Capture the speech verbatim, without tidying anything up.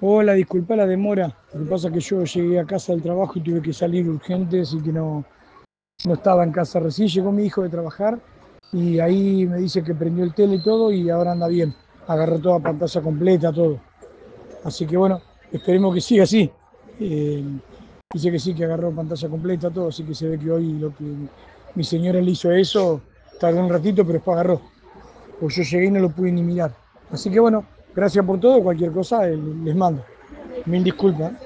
Hola, disculpa la demora. Lo que pasa es que yo llegué a casa del trabajo y tuve que salir urgente, así que no, no estaba en casa. Recién llegó mi hijo de trabajar y ahí me dice que prendió el tele y todo y ahora anda bien. Agarró toda pantalla completa, todo. Así que bueno, esperemos que siga así. Eh, dice que sí, que agarró pantalla completa, todo, así que se ve que hoy lo que mi señora le hizo eso, tardó un ratito, pero después agarró. Pues yo llegué y no lo pude ni mirar. Así que bueno, gracias por todo, cualquier cosa eh, les mando. Mil disculpas.